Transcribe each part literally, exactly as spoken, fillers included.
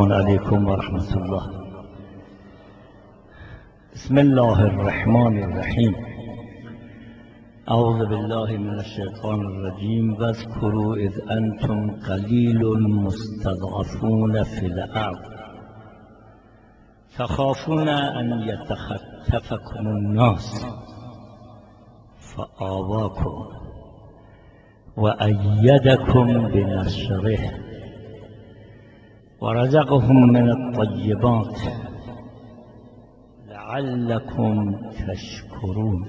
السلام علیکم و رحمت الله. بسم الله الرحمن الرحیم. اعوذ بالله من الشیطان الرجیم. واذکروا اذ انتم قلیل مستضعفون فی الارض تخافون ان یتخطفکم الناس فآواکم و ایدکم بنصره ورزقهم من الطیبات لعلكم تشکرون.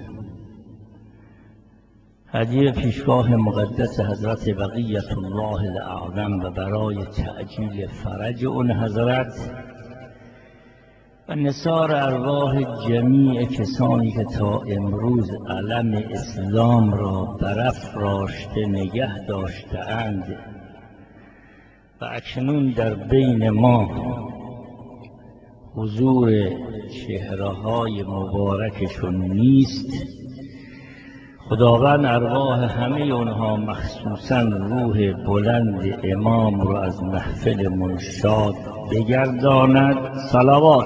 هدیه پیشگاه مقدس حضرت بقیت الله الاعظم و برای تعجیل فرج اون حضرت و نثار ارواح جمیع کسانی که تا امروز علم اسلام را برافراشته نگه داشته‌اند و اکنون در بین ما حضور چهره‌های مبارکشون نیست. خداوند ارواح همه اونها مخصوصاً روح بلند امام را از محفل منشاد بگرداند. صلوات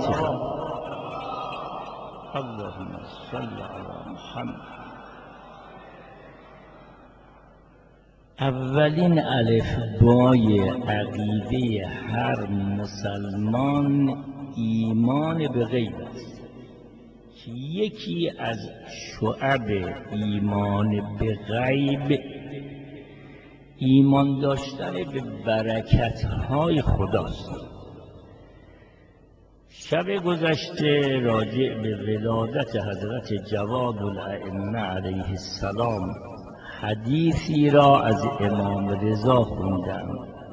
اللهم صل علی محمد. اولین الفبای عقیده هر مسلمان ایمان به غیب است که یکی از شعب ایمان به غیب ایمان داشتن به برکت‌های خداست. شب گذشته راجع به ولادت حضرت جواد الائمه علیه السلام حدیثی را از امام رضا خوندم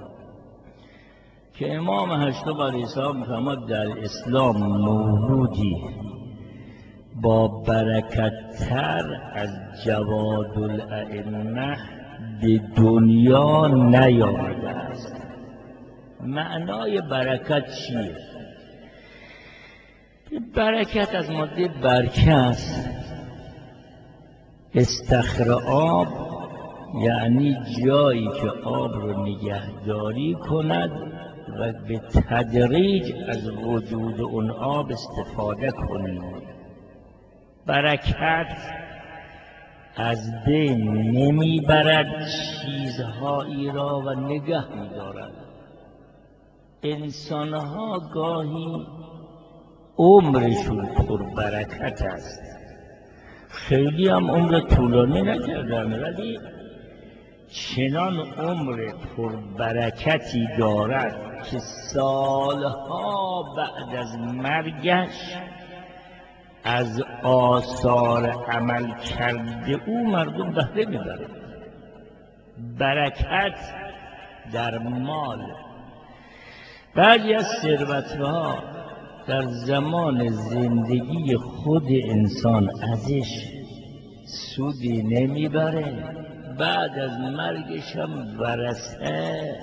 که امام هشتم علیه السلام می‌فرماید در اسلام مولودی با برکت‌تر از جواد الائمه به دنیا نیامده است. معنای برکت چیه؟ برکت از ماده برکه است. استخر آب یعنی جایی که آب رو نگهداری کند و به تدریج از وجود اون آب استفاده کنیم. برکت از بین نمیبرد چیزهایی را و نگه می‌دارد. انسانها گاهی عمرشون پر برکت است، خیلی هم عمر طولانی نکردن ولی چنان عمر پربرکتی دارد که سالها بعد از مرگش از آثار عمل کرده او مردم بهره میبرند. برکت در مال. بعضی از ثروتها در زمان زندگی خود انسان ازش سودی نمیبره، بعد از مرگش هم ورثه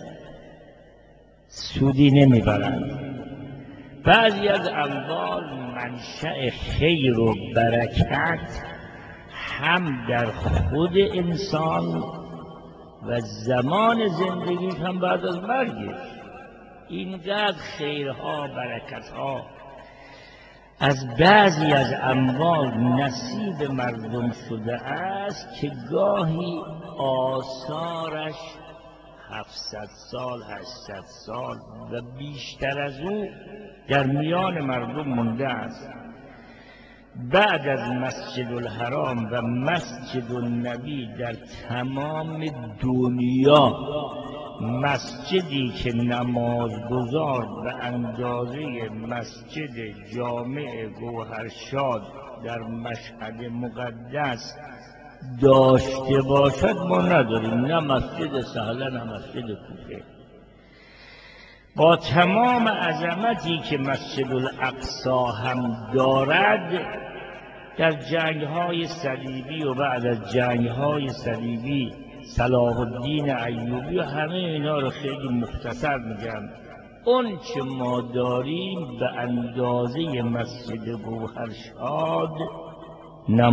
سودی نمیبرند. بعضی از اموال منشأ خیر و برکت هم در خود انسان و زمان زندگی هم بعد از مرگش. اینقدر خیرها برکتها از بعضی از اموال نصیب مردم شده است که گاهی آثارش هفتصد سال هشتصد سال و بیشتر از او در میان مردم مونده است. بعد از مسجد الحرام و مسجد النبی در تمام دنیا مسجدی که نمازگزار به اندازه مسجد جامع گوهرشاد در مشهد مقدس داشته باشد ما نداریم، نه مسجد سهله نه مسجد کوفه. با تمام عظمتی که مسجد الاقصی هم دارد، در جنگ‌های صلیبی و بعد از جنگ‌های صلیبی صلاح الدین ایوبی و همه اینا رو خیلی مختصر میگم، اون چه ما داریم به اندازه مسجد گوهرشاد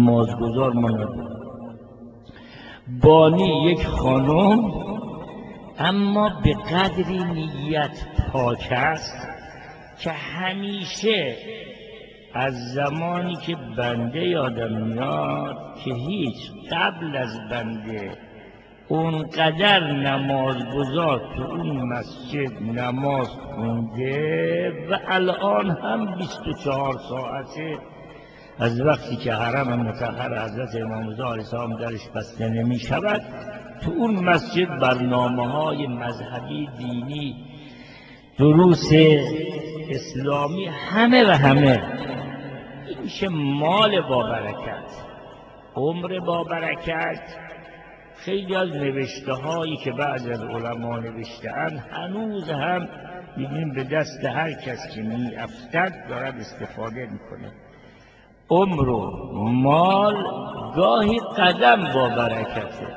نمازگزار ما نداریم. بانی یک خانم اما به قدری نیت پاک است که همیشه از زمانی که بنده یادم میاد که هیچ قبل از بنده اونقدر نمازگزار تو اون مسجد نماز خونده و الان هم بیست و چهار ساعته از وقتی که حرم مطهر حضرت امام رضا علیه السلام درش بسته نمی شود تو اون مسجد برنامه های مذهبی دینی دروس اسلامی همه و همه. این میشه مال با برکت، عمر با برکت. خیلی از نوشته هایی که بعض از علما نوشته‌اند هنوز هم می‌بینیم به دست هر کس که می‌افتد دارد استفاده میکنه. عمر و مال گاهی قدم با برکته،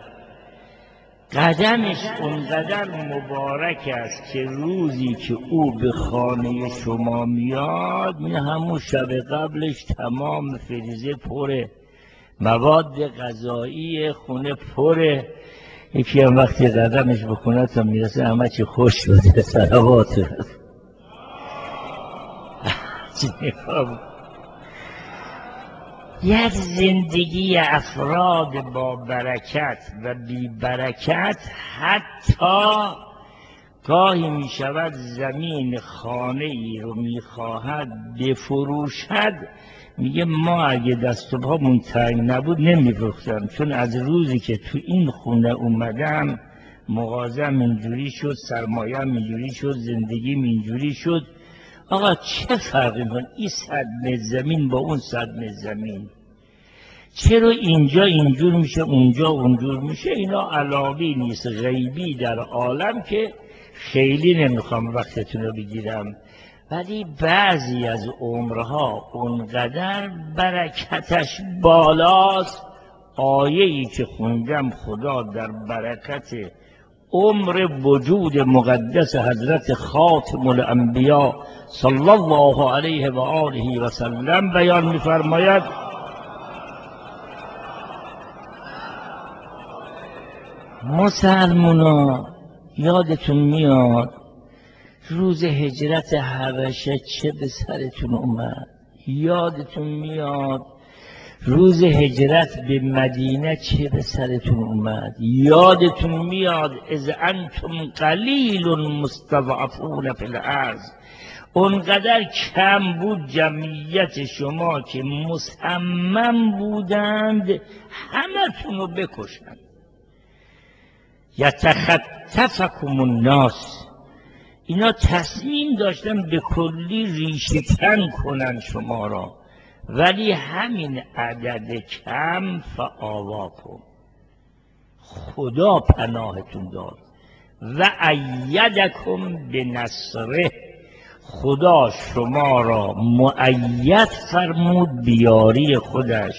قدمش اونقدر مبارک است که روزی که او به خانه شما میاد می همون شب قبلش تمام فریزه پره، مواد غذایی خونه پره. یکی هم وقتی قدمش بکنه تا میرسه همه چی خوش شده. صلوات یک زندگی افراد با برکت و بی برکت حتی گاهی می شود زمین خانه ای رو می خواهد بفروشد، میگه ما اگه دست و پامون تنگ نبود نمیفروختم، چون از روزی که تو این خونه اومدم مغازم اینجوری شد، سرمایه‌ام اینجوری شد، زندگیم اینجوری شد. آقا چه فرقی میکنه این صدمه زمین با اون صدمه زمین؟ چرا اینجا اینجور میشه اونجا اونجور میشه؟ اینا علاقی نیست، غیبی در عالم که خیلی نمیخوام وقتتون رو بگیرم. ولی بعضی از عمرها اونقدر برکتش بالاست. آیه ای که خوندم خدا در برکت عمر وجود مقدس حضرت خاتم الانبیا صلی الله علیه و آله و سلم بیان می‌فرماید مسلمونا یادتون میاد روز هجرت حبشه چه به سرتون اومد؟ یادتون میاد روز هجرت به مدینه چه به سرتون اومد؟ یادتون میاد اذ انتم قلیل مستضعفون فی الارض، اونقدر کم بود جمعیت شما که مصمم بودند همتون رو بکشند. یتخطفکم الناس، اینا تصمیم داشتن به کلی ریشه کن کنن شما را، ولی همین عدد کم فآواکم، خدا پناهتون داد و ایدکم به نصره، خدا شما را مؤید فرمود بیاری خودش.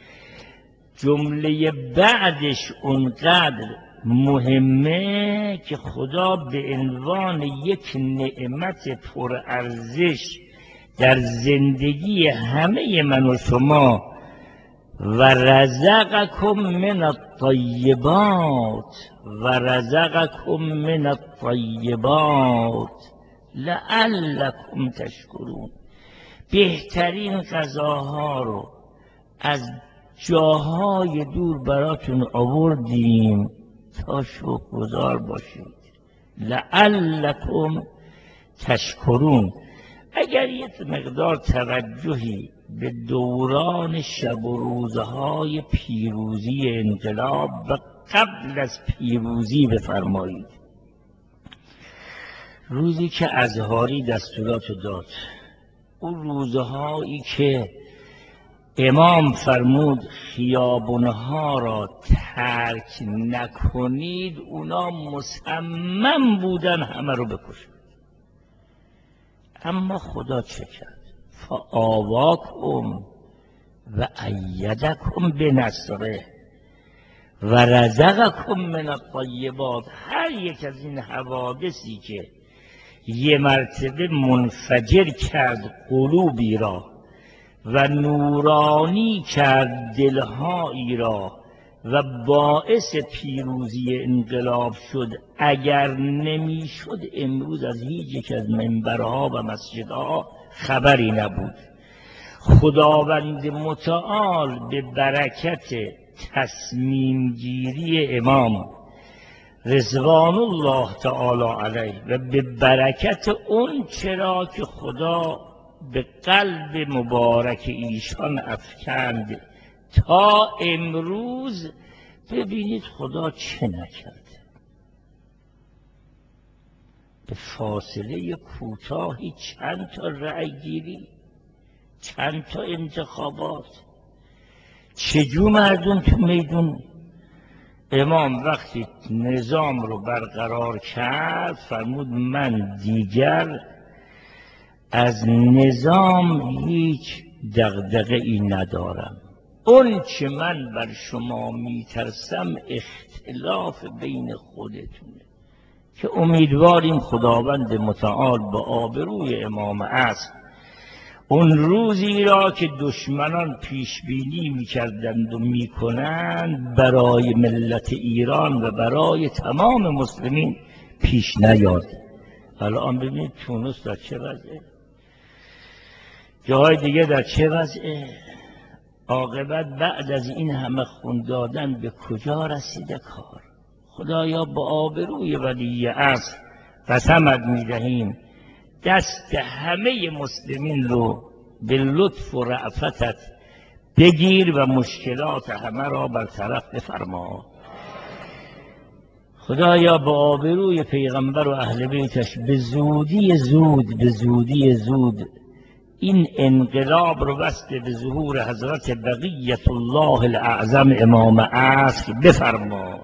جمله بعدش اونقدر مهمه که خدا به عنوان یک نعمت پرارزش در زندگی همه من و شما و رزقکم من الطیبات و رزقکم من الطیبات لعلکم تشکرون، بهترین غذاها رو از جاهای دور براتون آوردیم تا شکرگزار باشید. لعلکم تشکرون. اگر یک مقدار توجهی به دوران شب و روزهای پیروزی انقلاب و قبل از پیروزی بفرمایید، روزی که اظهاری دستورات داد، اون روزهایی که امام فرمود خیابونها را ترک نکنید، اونا مصمم بودن همه رو بکشن. اما خدا چه کرد؟ فآواکم و ایدکم به نصره و رزقکم من الطیبات. هر یک از این حوادثی که یه مرتبه منفجر کرد قلوبی را و نورانی کرد دلهایی را و باعث پیروزی انقلاب شد، اگر نمیشد امروز از هیچ یک از منبرها و مسجدها خبری نبود. خداوند متعال به برکت تصمیم گیری امام رضوان الله تعالی علیه و به برکت اون چرا که خدا به قلب مبارک ایشان افکند تا امروز، ببینید خدا چه نکرده. به فاصله کوتاهی چند تا رأی گیری، چند تا انتخابات، چجور مردم تو میدون. امام وقتی نظام رو برقرار کرد فرمود من دیگر از نظام هیچ دغدغه ای ندارم، اون چه من بر شما میترسم اختلاف بین خودتونه، که امیدواریم خداوند متعال به آبروی امام عصر اون روزی را که دشمنان پیش بینی میکردند و میکنند برای ملت ایران و برای تمام مسلمین پیش نیاد. الان ببینید تونس در چه وضعه، جاهای دیگه در چه وضعه، عاقبت بعد از این همه خون دادن به کجا رسیده کار. خدایا با آبروی ولی عصر قسمت میدهیم دست همه مسلمین رو به لطف و رأفتت بگیر و مشکلات همه را برطرف بفرما. خدایا با آبروی پیغمبر و اهل بیتش به زودی زود به زودی زود این انقلاب رو وصل به ظهور حضرت بقیت الله الاعظم امام عصر بفرما.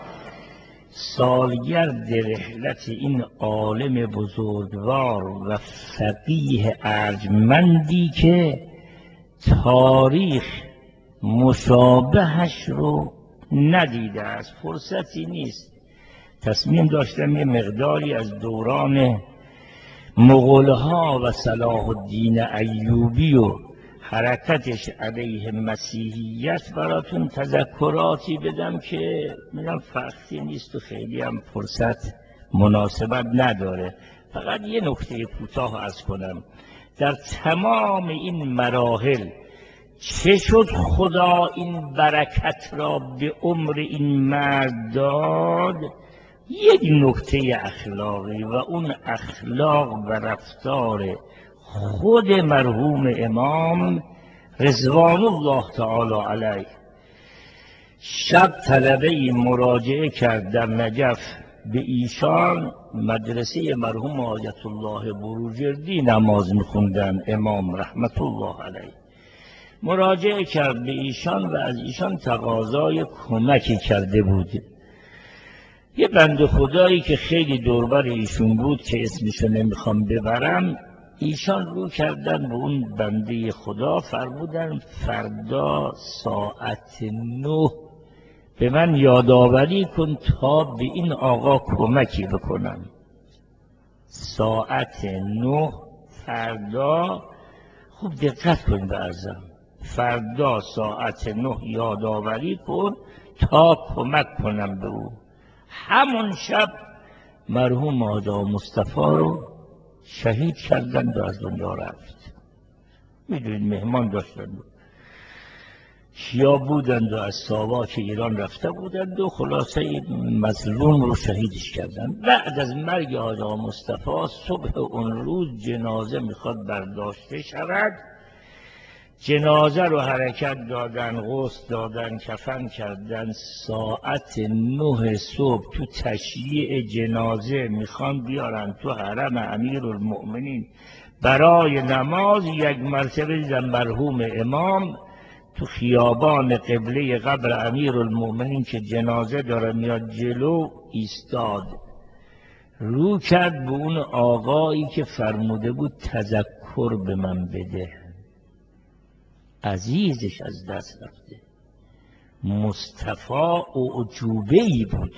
سالگرد رحلت این عالم بزرگوار و فقیه ارجمندی که تاریخ مشابهش رو ندیده است، فرصتی نیست. تصمیم داشتم یه مقداری از دوران مغول‌ها و صلاح الدین ایوبی و حرکتش علیه مسیحیت براتون تذکراتی بدم که میدم فقطی نیست و خیلی هم فرصت مناسبت نداره. فقط یه نکته کوتاه عرض کنم. در تمام این مراحل چه شد خدا این برکت را به عمر این مرد داد؟ یک نکته اخلاقی و اون اخلاق و رفتار خود مرحوم امام رضوان الله تعالی علیه. شب طلبه مراجعه کرد در نجف به ایشان، مدرسه مرحوم آیت الله بروجردی نماز میخوندن امام رحمت الله علیه. مراجعه کرد به ایشان و از ایشان تقاضای کمکی کرده بود. یه بنده خدایی که خیلی دوربر ایشون بود که اسمشو نمیخوام ببرم، ایشان رو کردن به اون بنده خدا، فرمودن فردا ساعت نه به من یادآوری کن تا به این آقا کمکی بکنم. ساعت نه فردا، خوب دقت کن به عرضم، فردا ساعت نه یادآوری کن تا کمک کنم به او. همون شب مرحوم آقا مصطفی رو شهید کردند و از دنیا رفت. میدونید مهمان داشتند، کیا بودند و از ساواک ایران رفته بودند و خلاصه مظلوم رو شهیدش کردند. بعد از مرگ آقا مصطفی صبح اون روز جنازه میخواد برداشته شود، جنازه رو حرکت دادن، غسل دادن، کفن کردن. ساعت نه صبح تو تشییع جنازه میخوان بیارن تو حرم امیرالمؤمنین برای نماز. یک مرتبه دیدن مرحوم امام تو خیابان قبله قبر امیرالمؤمنین که جنازه داره میاد جلو ایستاد، رو کرد به اون آقایی که فرموده بود تذکر به من بده. عزیزش از دست رفته. مصطفی اعجوبه‌ای بود.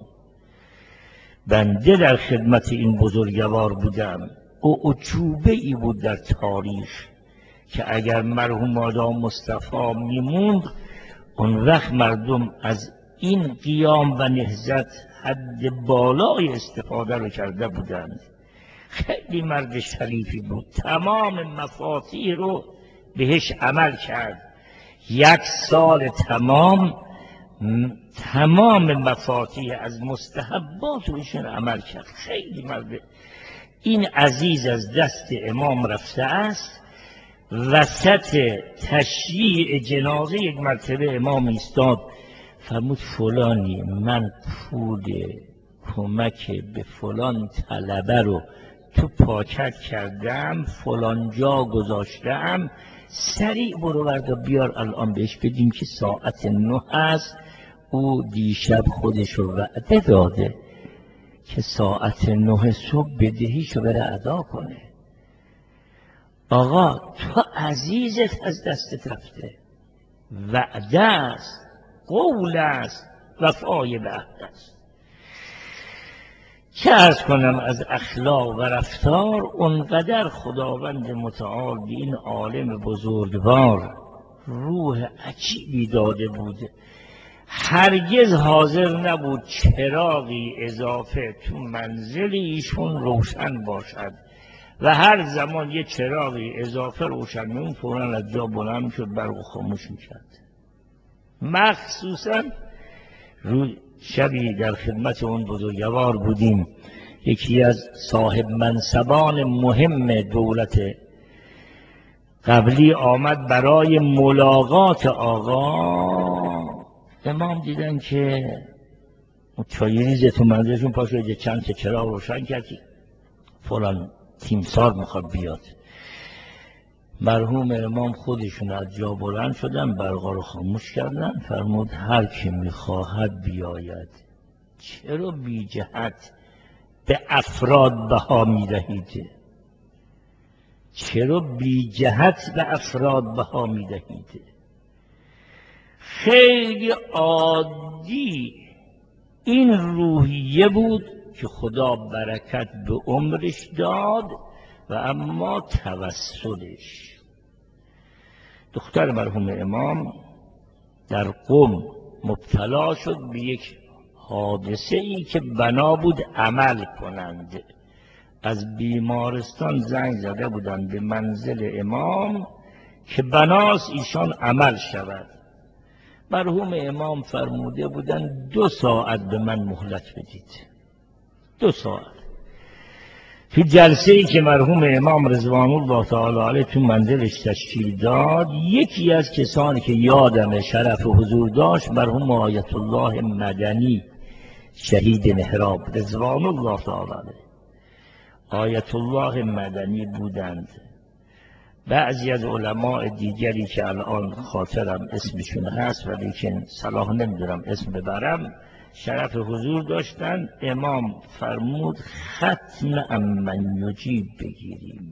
بنده در خدمت این بزرگوار بودم، اعجوبه‌ای بود در تاریخ که اگر مرحوم آقا مصطفی میموند اون وقت مردم از این قیام و نهضت حد بالای استفاده رو کرده بودند. خیلی مرد شریفی بود، تمام مفاتیح رو بهش عمل کرد. یک سال تمام تمام مفاتیح از مستحبات رو ایشون عمل کرد. خیلی مرد. این عزیز از دست امام رفته است. وسط تشییع جنازه یک مرتبه امام ایستاد، فرمود فلانی من پول کمک به فلان طلبه رو تو پاکت کردم، فلان جا گذاشتم، سریع برو وردا بیار الان بهش بدیم که ساعت نه است. او دیشب خودش رو وعده داده که ساعت نه صبح بدهیشو بره ادا کنه. آقا تو عزیزت از دستت رفته، وعده است، قول است، وفای به عهد است. چه عرض کنم از اخلاق و رفتار. اونقدر خداوند متعال به این عالم بزرگوار روح عجیبی داده بود، هرگز حاضر نبود چراغی اضافه تو منزل ایشون روشن باشد و هر زمان یه چراغی اضافه روشن میون فوراً از جا بلند شد، برق خاموش میکرد. مخصوصاً روی شبی در خدمت اون بزرگوار بودیم، یکی از صاحب منصبان مهم دولت قبلی آمد برای ملاقات آقا. امام دیدن که چایریز تو منزلشون پاشو چند تا چراغ روشن کرد، فلان تیمسار میخواد بیاد. مرحوم امام خودشون از جا بلند شدن، برقا رو خاموش کردن، فرمود هر کی میخواهد بیاید. چرا بی جهت به افراد بها میدهید؟ چرا بی جهت به افراد بها میدهید؟ خیلی عادی این روحیه بود که خدا برکت به عمرش داد و اما توسلش. دختر مرحوم امام در قم مبتلا شد به یک حادثه ای که بنا بود عمل کنند. از بیمارستان زنگ زده بودند به منزل امام که بناس ایشان عمل شود. مرحوم امام فرموده بودند دو ساعت به من مهلت بدید. دو ساعت. تو جلسه ای که مرحوم امام رضوان الله تعالی علیه تو منزلش تشکیل داد، یکی از کسانی که یادم شرف حضور داشت مرحوم آیت الله مدنی شهید محراب رضوان الله تعالی علیه. آیت الله مدنی بودند. بعضی از علماء دیگری که الان خاطرم اسمشون هست ولی که صلاح نمیدونم اسم ببرم شرف حضور داشتن. امام فرمود ختم امن یجیب بگیریم.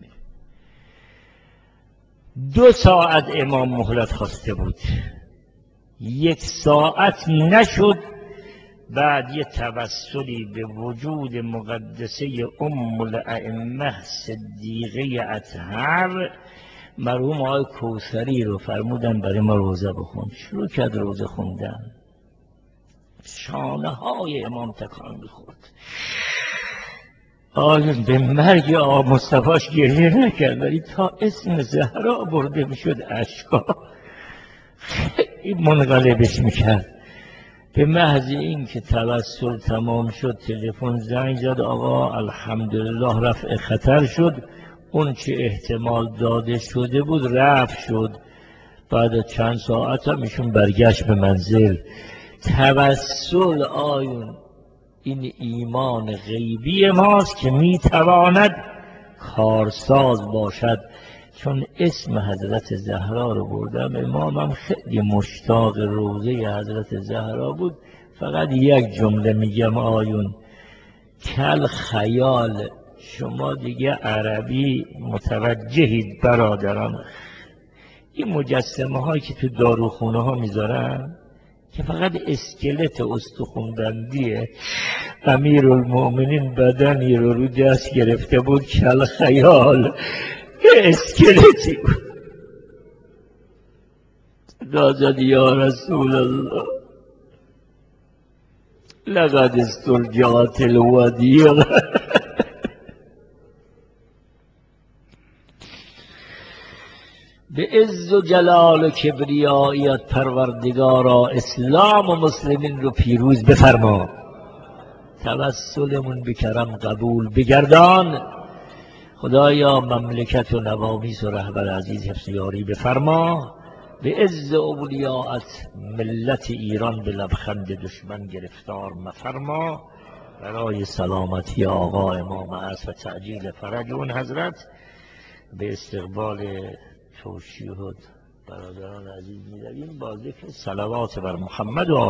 دو ساعت امام مهلت خواسته بود، یک ساعت نشد. بعد یه توسلی به وجود مقدسه ام الائمه صدیقه اطهر مرحوم آقای کوثری رو فرمودن برای ما روزه بخون. شروع کرد روزه خوندن، شانه های امام تکان میخورد. آیا به مرگ آقا مصطفاش گریه نکرد ولی تا اسم زهرا برده میشد اشکا خیلی منقلبش میکرد. به محض این که توسل تمام شد تلفن زنگ زد آقا الحمدلله رفع خطر شد، اون چه احتمال داده شده بود رفع شد. بعد چند ساعت هم ایشون برگشت به منزل. توسل آیون این ایمان غیبی ماست که میتواند کارساز باشد. چون اسم حضرت زهرا رو بردم، امامم خیلی مشتاق روزه حضرت زهرا بود. فقط یک جمله میگم آیون کل خیال. شما دیگه عربی متوجهید برادران، این مجسمه هایی که تو داروخونه ها میذارن که فقط اسکلت استخوان‌بندیه. امیرالمؤمنین بدنی رو رو دست گرفته بود کل خیال، اسکلتی بود. نازد یا رسول الله لقد استرجعت الودیع. به عز و جلال و کبریاییت پروردگارا اسلام و مسلمین رو پیروز بفرما، توسلمون به کرم قبول بگردان. خدایا مملکت و نوامیس و رهبر عزیز حفظ یاری بفرما. به عز اولیاءت ملت ایران به لبخند دشمن گرفتار مفرما. برای سلامتی آقا امام عصر و تعجیل فرج اون حضرت به استقبال توشیح برادران عزیز می‌رویم با ذکر صلوات بر محمد و